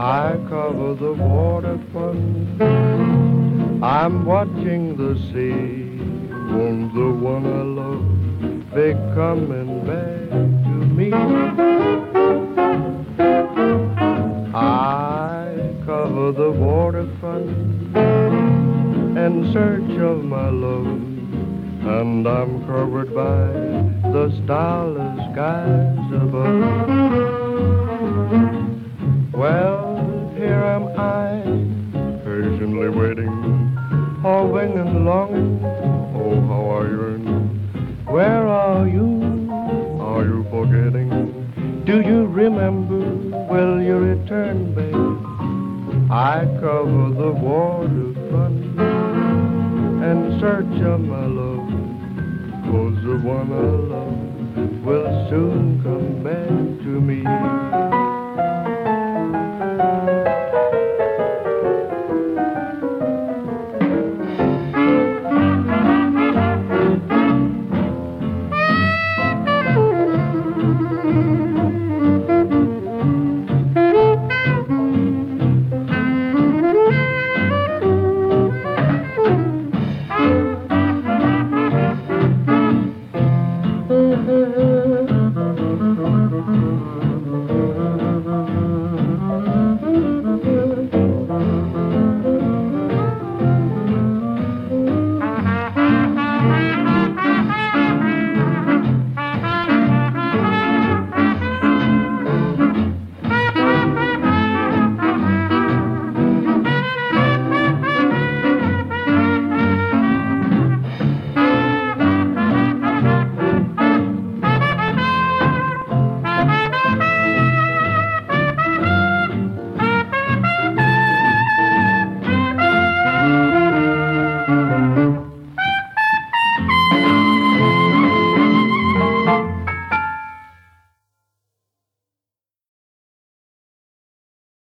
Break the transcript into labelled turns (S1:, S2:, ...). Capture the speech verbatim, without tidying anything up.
S1: I cover the waterfront. I'm watching the sea. Won't the one I love be coming back to me? I cover the waterfront in search of my love, and I'm covered by the starless skies above. Well, here am I, patiently waiting, hoping and longing. Oh, how I yearn. Where are you? Are you forgetting? Do you remember? Will you return, babe? I cover the waterfront in search of my love, 'cause the one I love will soon come back to me.